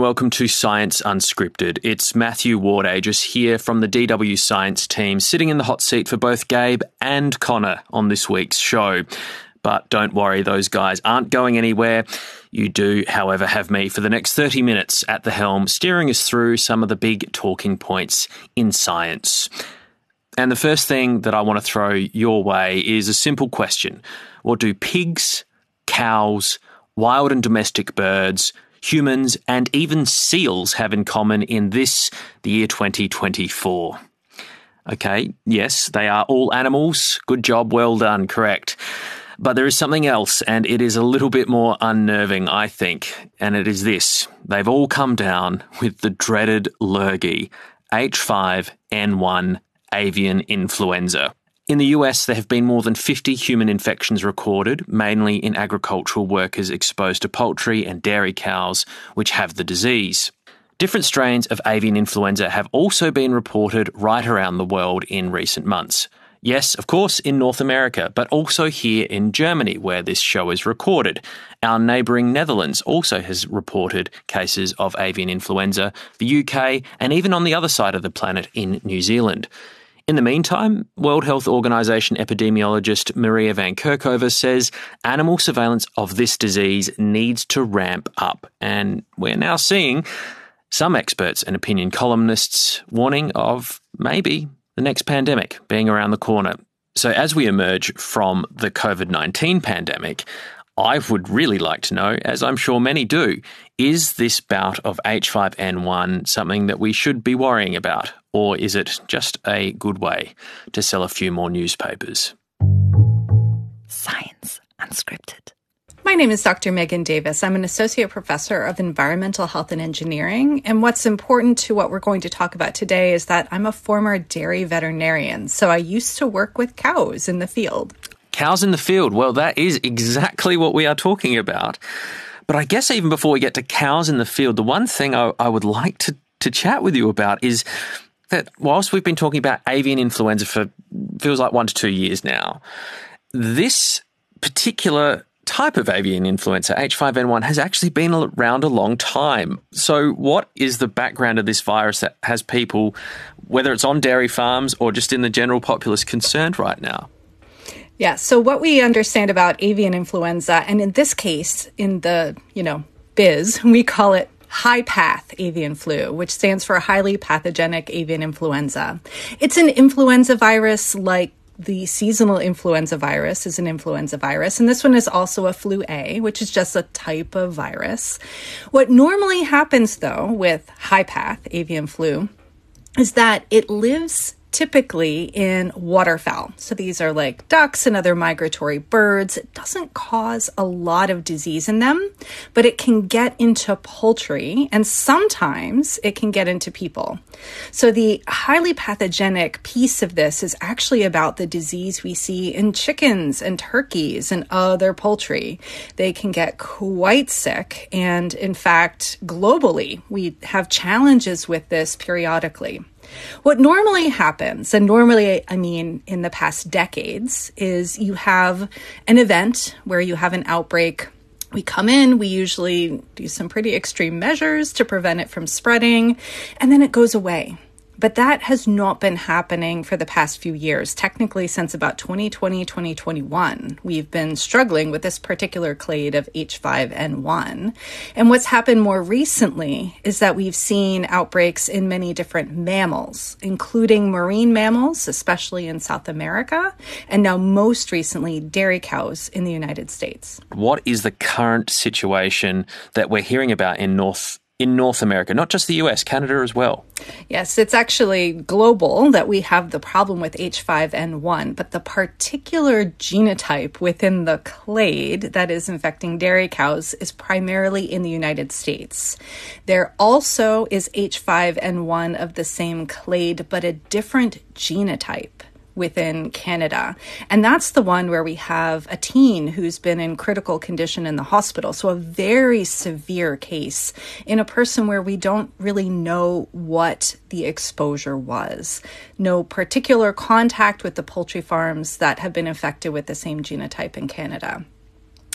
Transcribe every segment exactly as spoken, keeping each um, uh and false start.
welcome to Science Unscripted. It's Matthew Ward-Aegis here from the D W Science team, sitting in the hot seat for both Gabe and Connor on this week's show. But don't worry, those guys aren't going anywhere. You do, however, have me for the next thirty minutes at the helm, steering us through some of the big talking points in science. And the first thing that I want to throw your way is a simple question. What do pigs, cows, wild and domestic birds, humans, and even seals have in common in this, the year twenty twenty-four? Okay, yes, they are all animals. Good job, well done, correct. But there is something else, and it is a little bit more unnerving, I think, and it is this. They've all come down with the dreaded lurgy, H five N one avian influenza. In the U S, there have been more than fifty human infections recorded, mainly in agricultural workers exposed to poultry and dairy cows, which have the disease. Different strains of avian influenza have also been reported right around the world in recent months. Yes, of course, in North America, but also here in Germany, where this show is recorded. Our neighbouring Netherlands also has reported cases of avian influenza, the U K, and even on the other side of the planet in New Zealand. In the meantime, World Health Organization epidemiologist Maria Van Kerkhove says animal surveillance of this disease needs to ramp up. And we're now seeing some experts and opinion columnists warning of maybe the next pandemic being around the corner. So as we emerge from the COVID nineteen pandemic, I would really like to know, as I'm sure many do, is this bout of H five N one something that we should be worrying about? Or is it just a good way to sell a few more newspapers? Science Unscripted. My name is Doctor Megan Davis. I'm an associate professor of environmental health and engineering. And what's important to what we're going to talk about today is that I'm a former dairy veterinarian. So I used to work with cows in the field. Cows in the field. Well, that is exactly what we are talking about. But I guess even before we get to cows in the field, the one thing I, I would like to, to chat with you about is that whilst we've been talking about avian influenza for feels like one to two years now, this particular type of avian influenza, H five N one, has actually been around a long time. So what is the background of this virus that has people, whether it's on dairy farms or just in the general populace, concerned right now? Yeah, so what we understand about avian influenza, and in this case, in the, you know, biz, we call it high-path avian flu, which stands for highly pathogenic avian influenza. It's an influenza virus like the seasonal influenza virus is an influenza virus, and this one is also a flu A, which is just a type of virus. What normally happens, though, with high-path avian flu is that it lives typically in waterfowl. So these are like ducks and other migratory birds. It doesn't cause a lot of disease in them, but it can get into poultry, and sometimes it can get into people. So the highly pathogenic piece of this is actually about the disease we see in chickens and turkeys and other poultry. They can get quite sick, and in fact, globally, we have challenges with this periodically. What normally happens, and normally I mean in the past decades, is you have an event where you have an outbreak. We come in, we usually do some pretty extreme measures to prevent it from spreading, and then it goes away. But that has not been happening for the past few years. Technically, since about twenty twenty, twenty twenty-one, we've been struggling with this particular clade of H five N one. And what's happened more recently is that we've seen outbreaks in many different mammals, including marine mammals, especially in South America, and now most recently, dairy cows in the United States. What is the current situation that we're hearing about in North in North America, not just the U S, Canada as well? Yes, it's actually global that we have the problem with H five N one, but the particular genotype within the clade that is infecting dairy cows is primarily in the United States. There also is H five N one of the same clade, but a different genotype within Canada. And that's the one where we have a teen who's been in critical condition in the hospital. So a very severe case in a person where we don't really know what the exposure was. No particular contact with the poultry farms that have been infected with the same genotype in Canada.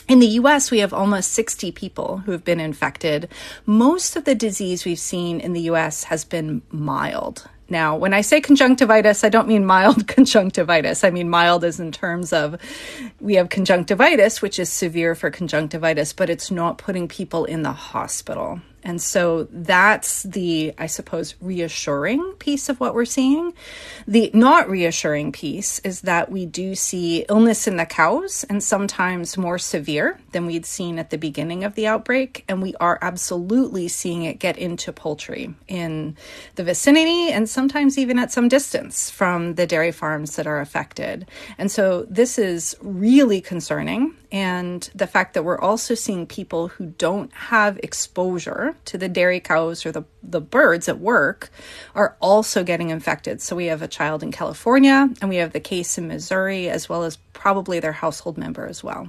In the U S, we have almost sixty people who have been infected. Most of the disease we've seen in the U S has been mild. Now, when I say conjunctivitis, I don't mean mild conjunctivitis. I mean mild as in terms of we have conjunctivitis, which is severe for conjunctivitis, but it's not putting people in the hospital. And so that's the, I suppose, reassuring piece of what we're seeing. The not reassuring piece is that we do see illness in the cows, and sometimes more severe than we'd seen at the beginning of the outbreak. And we are absolutely seeing it get into poultry in the vicinity and sometimes even at some distance from the dairy farms that are affected. And so this is really concerning. And the fact that we're also seeing people who don't have exposure to the dairy cows or the, the birds at work are also getting infected. So we have a child in California, and we have the case in Missouri, as well as probably their household member as well.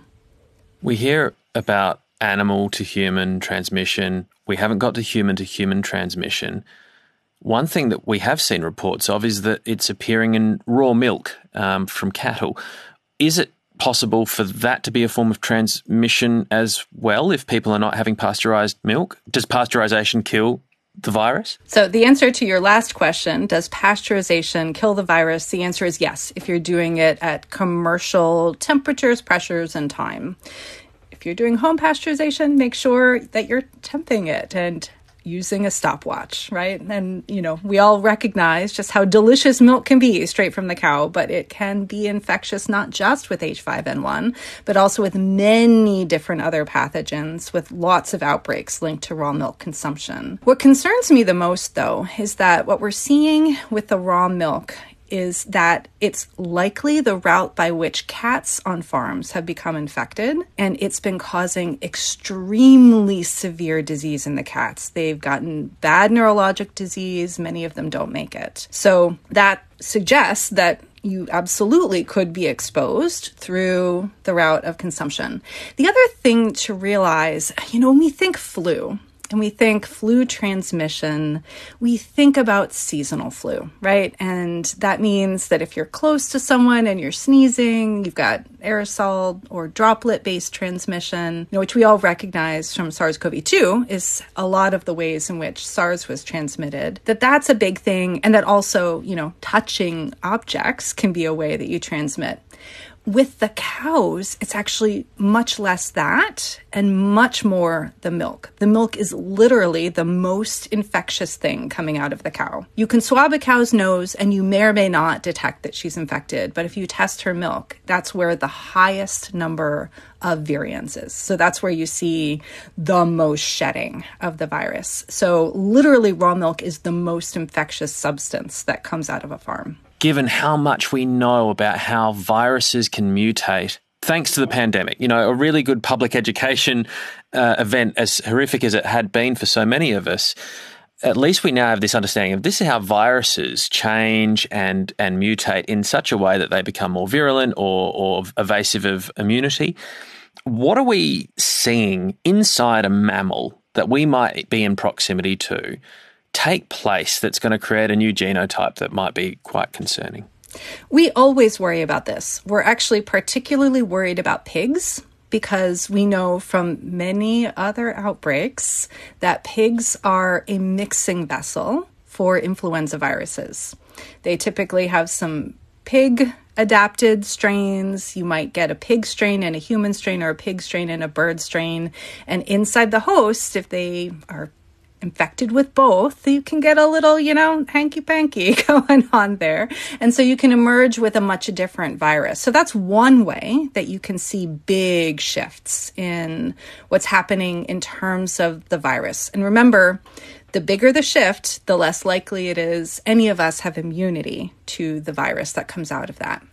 We hear about animal to human transmission. We haven't got to human to human transmission. One thing that we have seen reports of is that it's appearing in raw milk um, from cattle. Is it possible for that to be a form of transmission as well if people are not having pasteurized milk? Does pasteurization kill the virus? So the answer to your last question, does pasteurization kill the virus? The answer is yes, if you're doing it at commercial temperatures, pressures, and time. If you're doing home pasteurization, make sure that you're temping it and using a stopwatch, right? And, you know, we all recognize just how delicious milk can be straight from the cow, but it can be infectious not just with H five N one, but also with many different other pathogens with lots of outbreaks linked to raw milk consumption. What concerns me the most, though, is that what we're seeing with the raw milk is that it's likely the route by which cats on farms have become infected, and it's been causing extremely severe disease in the cats. They've gotten bad neurologic disease. Many of them don't make it. So that suggests that you absolutely could be exposed through the route of consumption. The other thing to realize, you know, when we think flu, and we think flu transmission, we think about seasonal flu, right? And that means that if you're close to someone and you're sneezing, you've got aerosol or droplet-based transmission, you know, which we all recognize from SARS-C o V two is a lot of the ways in which SARS was transmitted, that that's a big thing, and that also, you know, touching objects can be a way that you transmit. With the cows, it's actually much less that and much more the milk. The milk is literally the most infectious thing coming out of the cow. You can swab a cow's nose and you may or may not detect that she's infected, but if you test her milk, that's where the highest number of variants is. So that's where you see the most shedding of the virus. So literally raw milk is the most infectious substance that comes out of a farm. Given how much we know about how viruses can mutate, thanks to the pandemic, you know, a really good public education uh, event, as horrific as it had been for so many of us, at least we now have this understanding of this is how viruses change and and mutate in such a way that they become more virulent or, or evasive of immunity. What are we seeing inside a mammal that we might be in proximity to take place that's going to create a new genotype that might be quite concerning? We always worry about this. We're actually particularly worried about pigs because we know from many other outbreaks that pigs are a mixing vessel for influenza viruses. They typically have some pig adapted strains. You might get a pig strain and a human strain, or a pig strain and a bird strain. And inside the host, if they are infected with both, you can get a little, you know, hanky-panky going on there. And so you can emerge with a much different virus. So that's one way that you can see big shifts in what's happening in terms of the virus. And remember, the bigger the shift, the less likely it is any of us have immunity to the virus that comes out of that.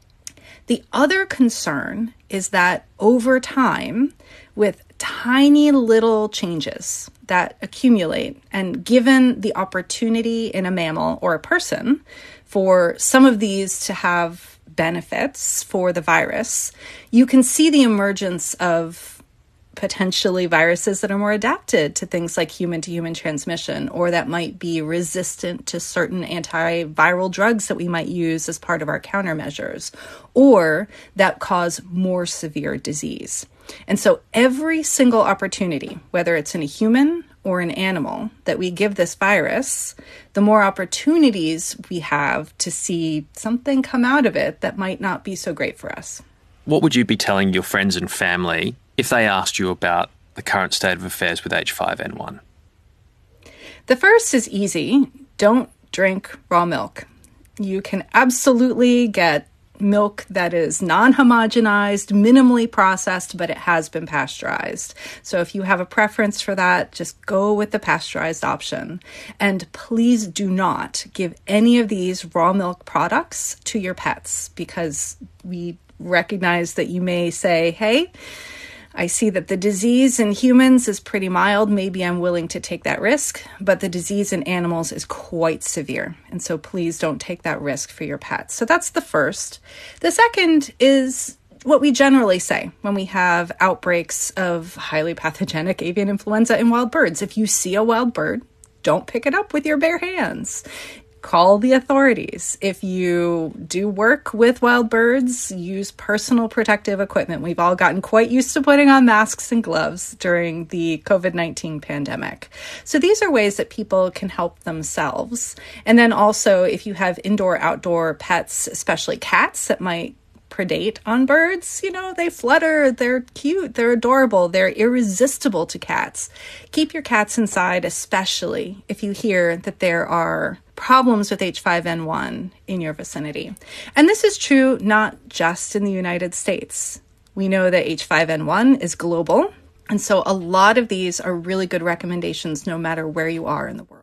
The other concern is that over time, with tiny little changes that accumulate, and given the opportunity in a mammal or a person for some of these to have benefits for the virus, you can see the emergence of potentially viruses that are more adapted to things like human-to-human transmission, or that might be resistant to certain antiviral drugs that we might use as part of our countermeasures, or that cause more severe disease. And so every single opportunity, whether it's in a human or an animal, that we give this virus, the more opportunities we have to see something come out of it that might not be so great for us. What would you be telling your friends and family if they asked you about the current state of affairs with H five N one? The first is easy. Don't drink raw milk. You can absolutely get milk that is non-homogenized, minimally processed, but it has been pasteurized. So if you have a preference for that, just go with the pasteurized option. And please do not give any of these raw milk products to your pets, because we recognize that you may say, hey, I see that the disease in humans is pretty mild. Maybe I'm willing to take that risk, but the disease in animals is quite severe. And so please don't take that risk for your pets. So that's the first. The second is what we generally say when we have outbreaks of highly pathogenic avian influenza in wild birds. If you see a wild bird, don't pick it up with your bare hands. Call the authorities. If you do work with wild birds, use personal protective equipment. We've all gotten quite used to putting on masks and gloves during the covid nineteen pandemic. So these are ways that people can help themselves. And then also, if you have indoor-outdoor pets, especially cats that might predate on birds, you know, they flutter, they're cute, they're adorable, they're irresistible to cats. Keep your cats inside, especially if you hear that there are problems with H five N one in your vicinity. And this is true not just in the United States. We know that H five N one is global, and so a lot of these are really good recommendations no matter where you are in the world.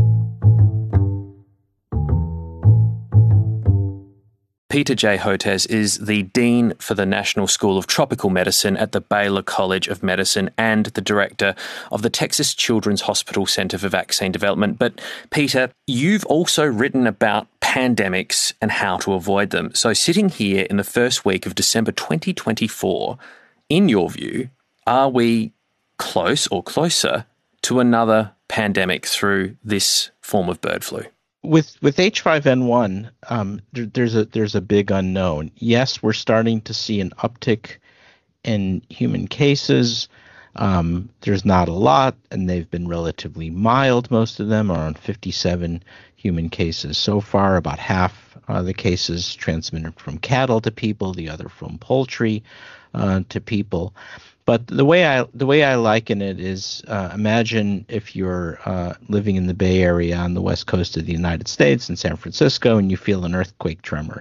Peter J. Hotez is the Dean for the National School of Tropical Medicine at the Baylor College of Medicine and the Director of the Texas Children's Hospital Center for Vaccine Development. But Peter, you've also written about pandemics and how to avoid them. So sitting here in the first week of December twenty twenty-four, in your view, are we close or closer to another pandemic through this form of bird flu? With with H five N one, um, there, there's a there's a big unknown. Yes, we're starting to see an uptick in human cases. Um, there's not a lot, and they've been relatively mild. Most of them are on fifty-seven human cases so far. About half uh, the cases transmitted from cattle to people, the other from poultry uh, to people. But the way I the way I liken it is, uh, imagine if you're uh, living in the Bay Area on the west coast of the United States in San Francisco, and you feel an earthquake tremor,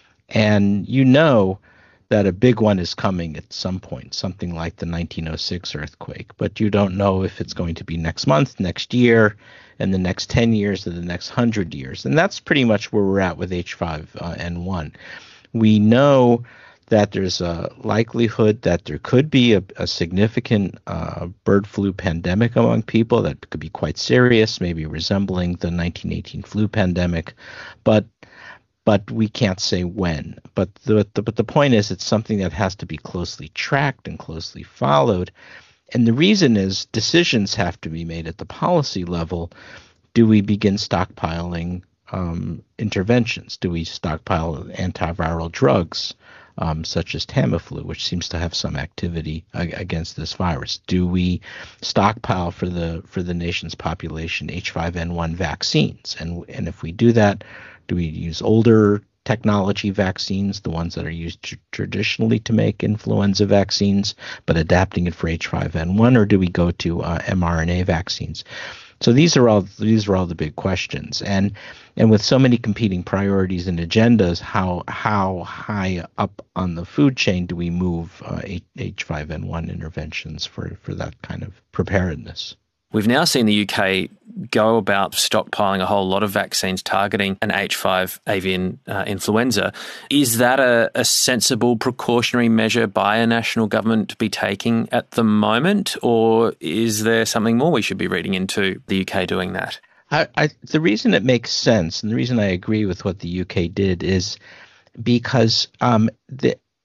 and you know that a big one is coming at some point, something like the nineteen oh six earthquake, but you don't know if it's going to be next month, next year, and the next ten years, or the next one hundred years. And that's pretty much where we're at with H five N one. We know that there's a likelihood that there could be a, a significant uh, bird flu pandemic among people that could be quite serious, maybe resembling the nineteen eighteen flu pandemic, but but we can't say when. But the, the but the point is, it's something that has to be closely tracked and closely followed. And the reason is decisions have to be made at the policy level. Do we begin stockpiling um, interventions? Do we stockpile antiviral drugs? Um, such as Tamiflu, which seems to have some activity ag- against this virus? Do we stockpile for the for the nation's population H five N one vaccines? And and if we do that, do we use older technology vaccines, the ones that are used tr- traditionally to make influenza vaccines, but adapting it for H five N one, or do we go to uh, mRNA vaccines? So these are all these are all the big questions, and and with so many competing priorities and agendas, how how high up on the food chain do we move uh, H five N one interventions for, for that kind of preparedness? We've now seen the U K go about stockpiling a whole lot of vaccines targeting an H five avian uh, influenza. Is that a, a sensible precautionary measure by a national government to be taking at the moment, or is there something more we should be reading into the U K doing that? I, I, the reason it makes sense, and the reason I agree with what the U K did, is because um, the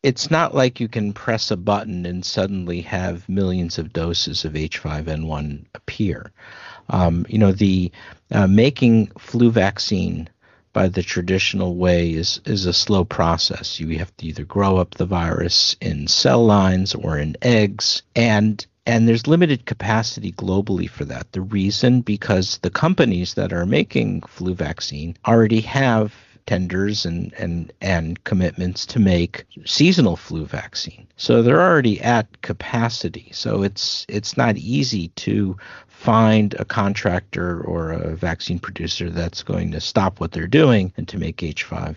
it's not like you can press a button and suddenly have millions of doses of H five N one appear. Um, you know, the uh, making flu vaccine by the traditional way is is a slow process. You have to either grow up the virus in cell lines or in eggs, and and there's limited capacity globally for that. The reason, because the companies that are making flu vaccine already have tenders and, and, and commitments to make seasonal flu vaccine. So they're already at capacity. So it's it's not easy to find a contractor or a vaccine producer that's going to stop what they're doing and to make H five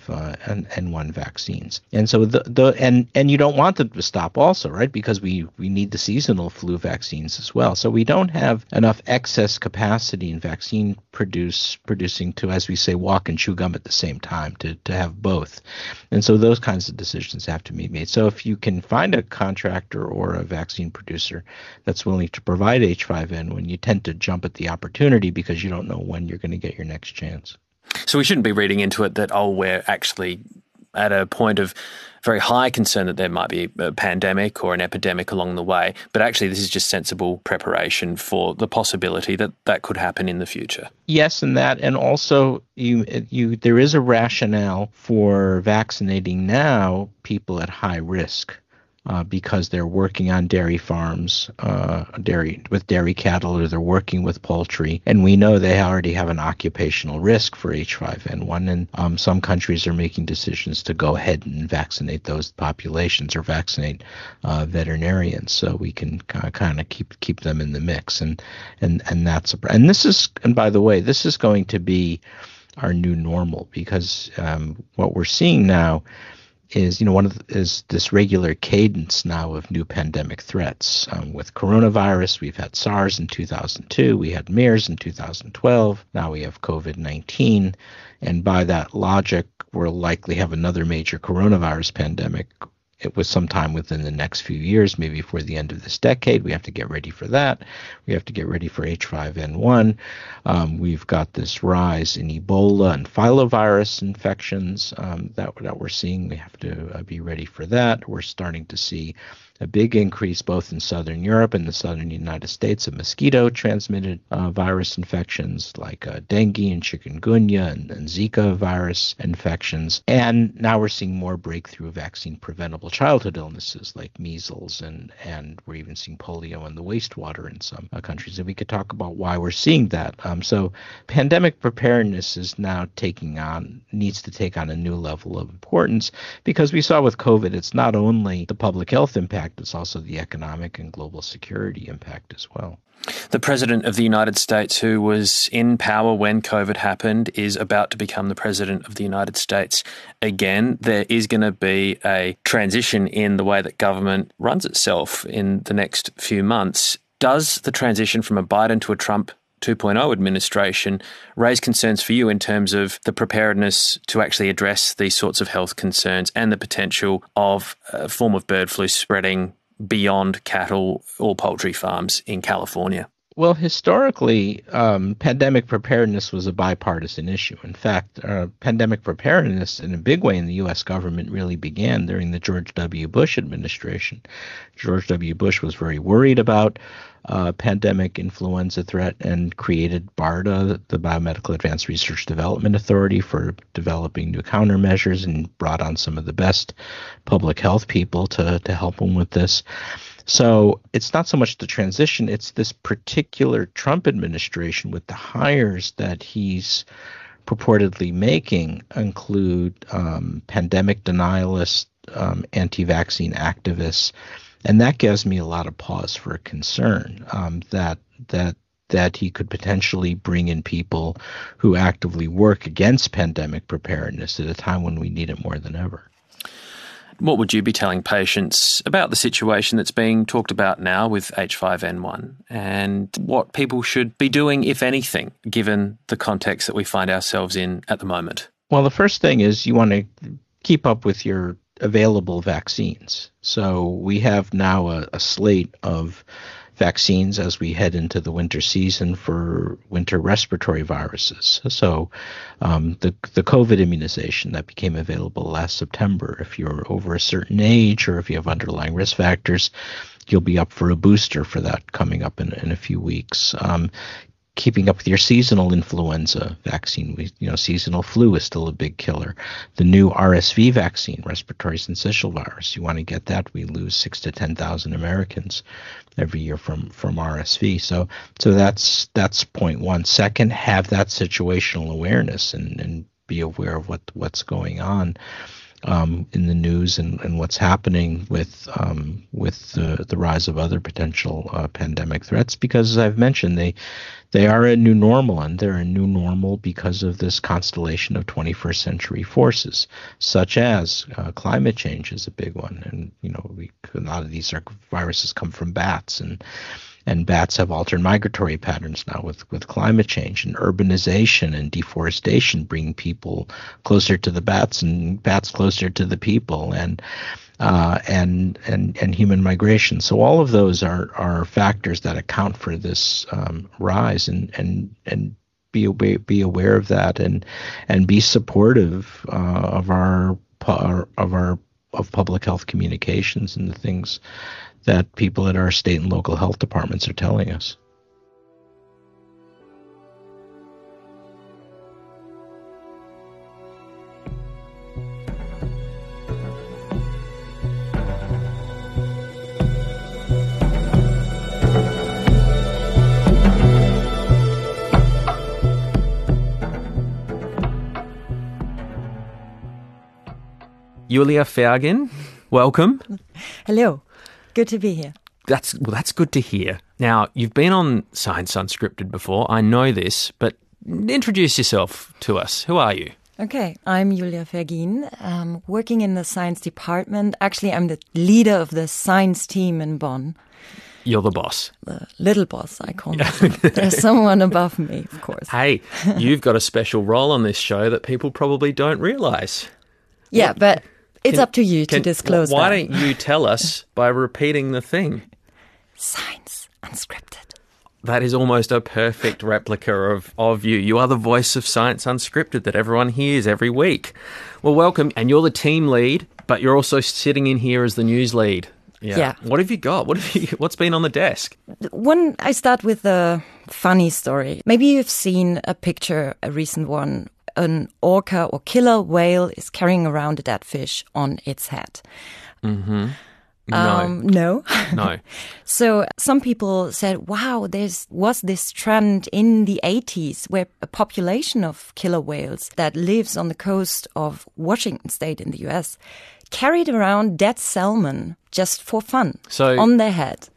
N one vaccines. And so the, the and and you don't want them to stop also, right? Because we we need the seasonal flu vaccines as well. So we don't have enough excess capacity in vaccine produce producing to, as we say, walk and chew gum at the same time, to to have both. And so those kinds of decisions have to be made. So if you can find a contractor or a vaccine producer that's willing to provide H five N one, you tend to jump at the opportunity because you don't know when you're going to get your next chance. So we shouldn't be reading into it that, oh, we're actually at a point of very high concern that there might be a pandemic or an epidemic along the way, but actually this is just sensible preparation for the possibility that that could happen in the future. Yes, and that, and also you, you, there is a rationale for vaccinating now people at high risk. Uh, because they're working on dairy farms, uh, dairy with dairy cattle, or they're working with poultry, and we know they already have an occupational risk for H five N one, and um, some countries are making decisions to go ahead and vaccinate those populations or vaccinate uh, veterinarians, so we can kind of keep keep them in the mix, and and and that's a, and this is and by the way, this is going to be our new normal, because um, what we're seeing now is, you know, one of the, is this regular cadence now of new pandemic threats. Um, with coronavirus, we've had SARS in two thousand two, we had MERS in two thousand twelve, now we have COVID nineteen, and by that logic, we'll likely have another major coronavirus pandemic. It was sometime within the next few years, maybe before the end of this decade. We have to get ready for that. We have to get ready for H five N one. Um, we've got this rise in Ebola and filovirus infections um, that, that we're seeing. We have to uh, be ready for that. We're starting to see a big increase both in southern Europe and the southern United States of mosquito-transmitted uh, virus infections like uh, dengue and chikungunya and, and Zika virus infections. And now we're seeing more breakthrough vaccine-preventable childhood illnesses like measles, and, and we're even seeing polio in the wastewater in some uh, countries. And we could talk about why we're seeing that. Um, so pandemic preparedness is now taking on, needs to take on a new level of importance, because we saw with COVID, it's not only the public health impact, it's also the economic and global security impact as well. The President of the United States, who was in power when COVID happened, is about to become the President of the United States again. There is going to be a transition in the way that government runs itself in the next few months. Does the transition from a Biden to a Trump two point oh administration raise concerns for you in terms of the preparedness to actually address these sorts of health concerns and the potential of a form of bird flu spreading beyond cattle or poultry farms in California? Well, historically, um, pandemic preparedness was a bipartisan issue. In fact, uh, pandemic preparedness in a big way in the U S government really began during the George W. Bush administration. George W. Bush was very worried about uh, pandemic influenza threat and created BARDA, the Biomedical Advanced Research Development Authority, for developing new countermeasures, and brought on some of the best public health people to, to help him with this. So it's not so much the transition, it's this particular Trump administration with the hires that he's purportedly making include um, pandemic denialists, um, anti-vaccine activists, and that gives me a lot of pause for concern um, that that that he could potentially bring in people who actively work against pandemic preparedness at a time when we need it more than ever. What would you be telling patients about the situation that's being talked about now with H five N one, and what people should be doing, if anything, given the context that we find ourselves in at the moment? Well, the first thing is you want to keep up with your available vaccines. So we have now a, a slate of vaccines as we head into the winter season for winter respiratory viruses. So um, the the COVID immunization that became available last September, if you're over a certain age or if you have underlying risk factors, you'll be up for a booster for that coming up in, in a few weeks. Um, keeping up with your seasonal influenza vaccine, we, you know, seasonal flu is still a big killer. The new R S V vaccine, respiratory syncytial virus, you want to get that. We lose six to ten thousand Americans every year from, from R S V. So, so that's, that's point one. Second, have that situational awareness and, and be aware of what, what's going on. Um, in the news and, and what's happening with um, with the, the rise of other potential uh, pandemic threats, because as I've mentioned, they they are a new normal, and they're a new normal because of this constellation of twenty-first century forces, such as uh, climate change is a big one, and you know we, a lot of these are, viruses come from bats, and and bats have altered migratory patterns now with, with climate change, and urbanization and deforestation bring people closer to the bats and bats closer to the people, and uh, and and and human migration. So all of those are are factors that account for this um, rise, and and and be aware, be aware of that, and and be supportive uh, of our of our of public health communications and the things that people at our state and local health departments are telling us. Julia Feagin, welcome. Hello. Good to be here. That's well, that's good to hear. Now, you've been on Science Unscripted before. I know this, but introduce yourself to us. Who are you? Okay, I'm Julia Feagin, um, working in the science department. Actually, I'm the leader of the science team in Bonn. You're the boss. The little boss, I call myself. There's someone above me, of course. Hey, you've got a special role on this show that people probably don't realise. Yeah, what? but it's can, up to you can, to disclose why that. don't you tell us by repeating the thing? Science Unscripted. That is almost a perfect replica of, of you. You are the voice of Science Unscripted that everyone hears every week. Well, welcome. And you're the team lead, but you're also sitting in here as the news lead. Yeah. yeah. What have you got? What have you? What's been on the desk? One, I start with a funny story. Maybe you've seen a picture, a recent one. An orca or killer whale is carrying around a dead fish on its head. Mm-hmm. No. Um, no. No. So some people said, wow, there was this trend in the eighties where a population of killer whales that lives on the coast of Washington State in the U S carried around dead salmon just for fun so, on their head.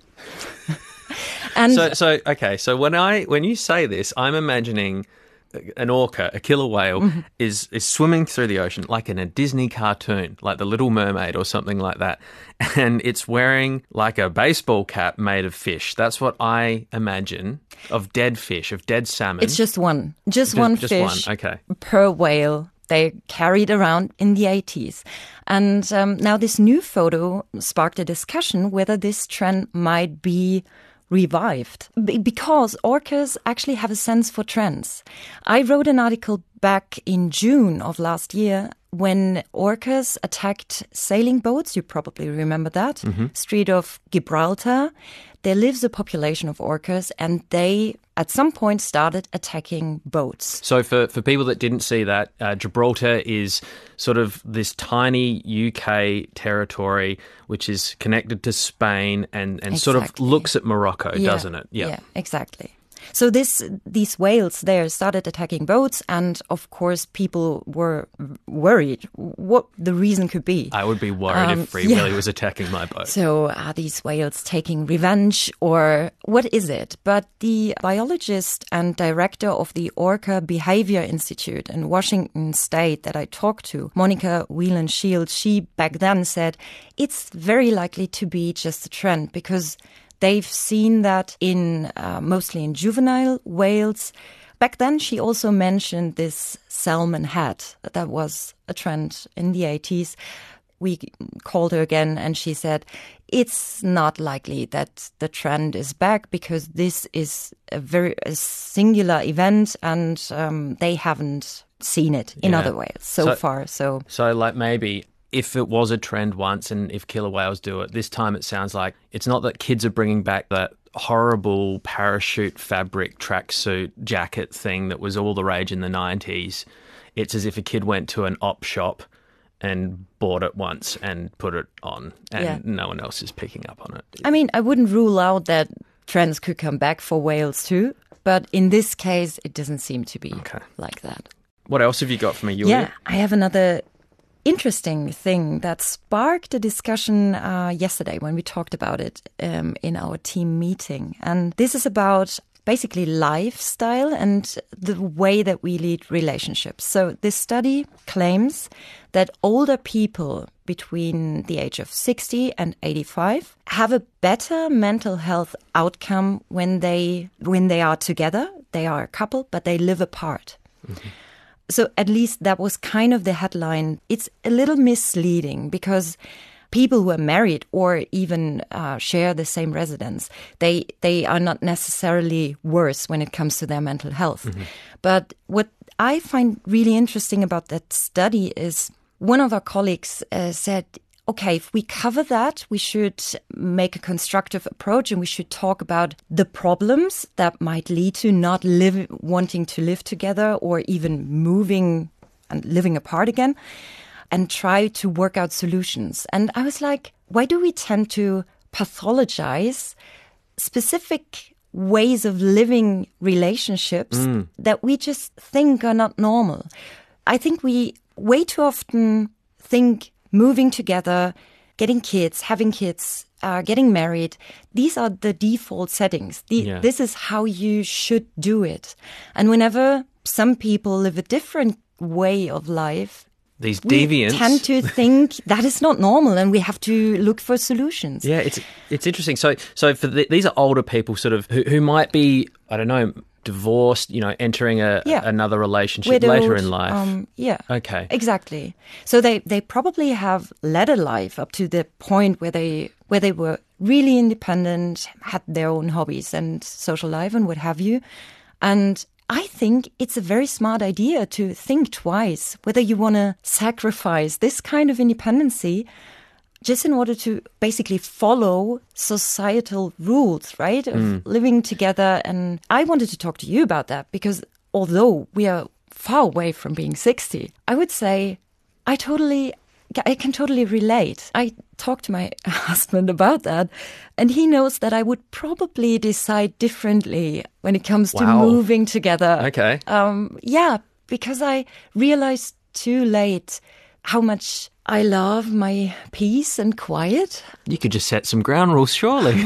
and so, so, okay, so when I when you say this, I'm imagining an orca, a killer whale, mm-hmm. is is swimming through the ocean like in a Disney cartoon, like The Little Mermaid or something like that. And it's wearing like a baseball cap made of fish. That's what I imagine of dead fish, of dead salmon. It's just one. Just, just one just fish one. Okay. per whale. They carried around in the eighties. And um, now this new photo sparked a discussion whether this trend might be revived, because orcas actually have a sense for trends. I wrote an article back in June of last year when orcas attacked sailing boats. You probably remember that. Mm-hmm. Strait of Gibraltar. There lives a population of orcas, and they at some point started attacking boats. So for, for people that didn't see that, uh, Gibraltar is sort of this tiny U K territory which is connected to Spain and, and exactly. sort of looks at Morocco, yeah. doesn't it? Yeah. yeah, exactly. So this these whales there started attacking boats, and of course people were worried what the reason could be. I would be worried um, if Free yeah. Willy was attacking my boat. So are these whales taking revenge, or what is it? But the biologist and director of the Orca Behavior Institute in Washington State that I talked to, Monica Whelan-Shields, she back then said it's very likely to be just a trend because they've seen that in uh, mostly in juvenile whales. Back then, she also mentioned this salmon head. That was a trend in the eighties. We called her again and she said, it's not likely that the trend is back because this is a very a singular event and um, they haven't seen it in Yeah. other ways so, So- far. So So, like, maybe if it was a trend once and if killer whales do it, this time it sounds like it's not that kids are bringing back that horrible parachute fabric tracksuit jacket thing that was all the rage in the nineties. It's as if a kid went to an op shop and bought it once and put it on and Yeah. no one else is picking up on it. I mean, I wouldn't rule out that trends could come back for whales too, but in this case, it doesn't seem to be Okay. like that. What else have you got for me, Julia? Yeah, I have another interesting thing that sparked a discussion uh, yesterday when we talked about it um, in our team meeting. And this is about basically lifestyle and the way that we lead relationships. So this study claims that older people between the age of sixty and eighty-five have a better mental health outcome when they when they are together. They are a couple, but they live apart. Mm-hmm. So at least that was kind of the headline. It's a little misleading because people who are married or even uh, share the same residence, they they are not necessarily worse when it comes to their mental health. Mm-hmm. But what I find really interesting about that study is one of our colleagues uh, said, okay, if we cover that, we should make a constructive approach and we should talk about the problems that might lead to not live, wanting to live together or even moving and living apart again and try to work out solutions. And I was like, why do we tend to pathologize specific ways of living relationships mm. that we just think are not normal? I think we way too often think moving together, getting kids, having kids, uh, getting married, these are the default settings. The, yeah. This is how you should do it. And whenever some people live a different way of life, these we deviants tend to think that is not normal and we have to look for solutions. Yeah, it's it's interesting. So so for the, these are older people sort of who, who might be, I don't know, divorced, you know, entering a yeah. another relationship Widowed, later in life. Um, yeah. Okay. Exactly. So they, they probably have led a life up to the point where they where they were really independent, had their own hobbies and social life and what have you. And I think it's a very smart idea to think twice whether you want to sacrifice this kind of independency just in order to basically follow societal rules, right, of mm. living together. And I wanted to talk to you about that because although we are far away from being sixty, I would say I totally, I can totally relate. I talked to my husband about that and he knows that I would probably decide differently when it comes to wow. moving together. Okay. Um, yeah, because I realized too late how much I love my peace and quiet. You could just set some ground rules, surely.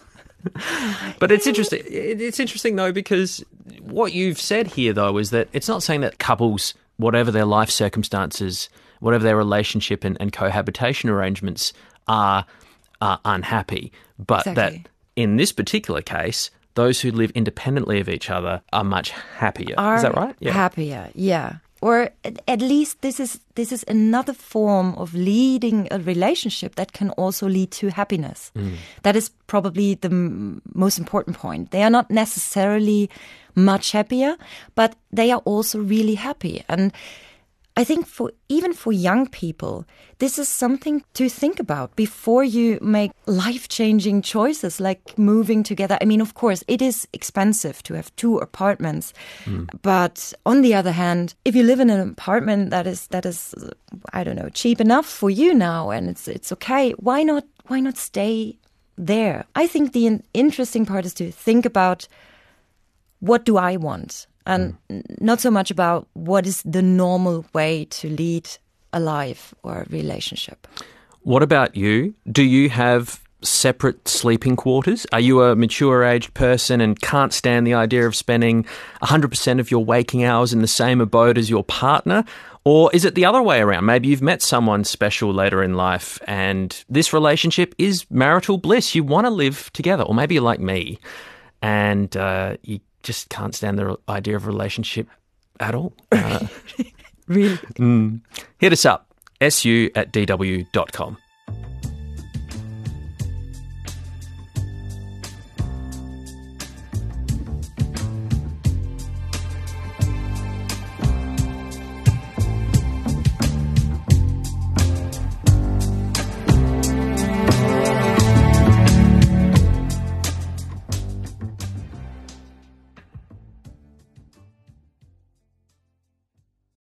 But it's interesting. It's interesting, though, because what you've said here, though, is that it's not saying that couples, whatever their life circumstances, whatever their relationship and, and cohabitation arrangements are, are unhappy, but exactly. that in this particular case, those who live independently of each other are much happier. Are is that right? Yeah. Happier, yeah. Or at, at least this is this is another form of leading a relationship that can also lead to happiness. Mm. That is probably the m- most important point. They are not necessarily much happier, but they are also really happy. And I think for even for young people, this is something to think about before you make life-changing choices like moving together. I mean, of course, it is expensive to have two apartments. Mm. But on the other hand, if you live in an apartment that is that is I don't know, cheap enough for you now and it's it's okay, why not why not stay there? I think the in- interesting part is to think about what do I want? And mm. not so much about what is the normal way to lead a life or a relationship. What about you? Do you have separate sleeping quarters? Are you a mature-aged person and can't stand the idea of spending one hundred percent of your waking hours in the same abode as your partner? Or is it the other way around? Maybe you've met someone special later in life and this relationship is marital bliss. You want to live together. Or maybe you're like me and uh, you just can't stand the idea of a relationship at all. Uh, really? Mm. Hit us up, su at d w dot com.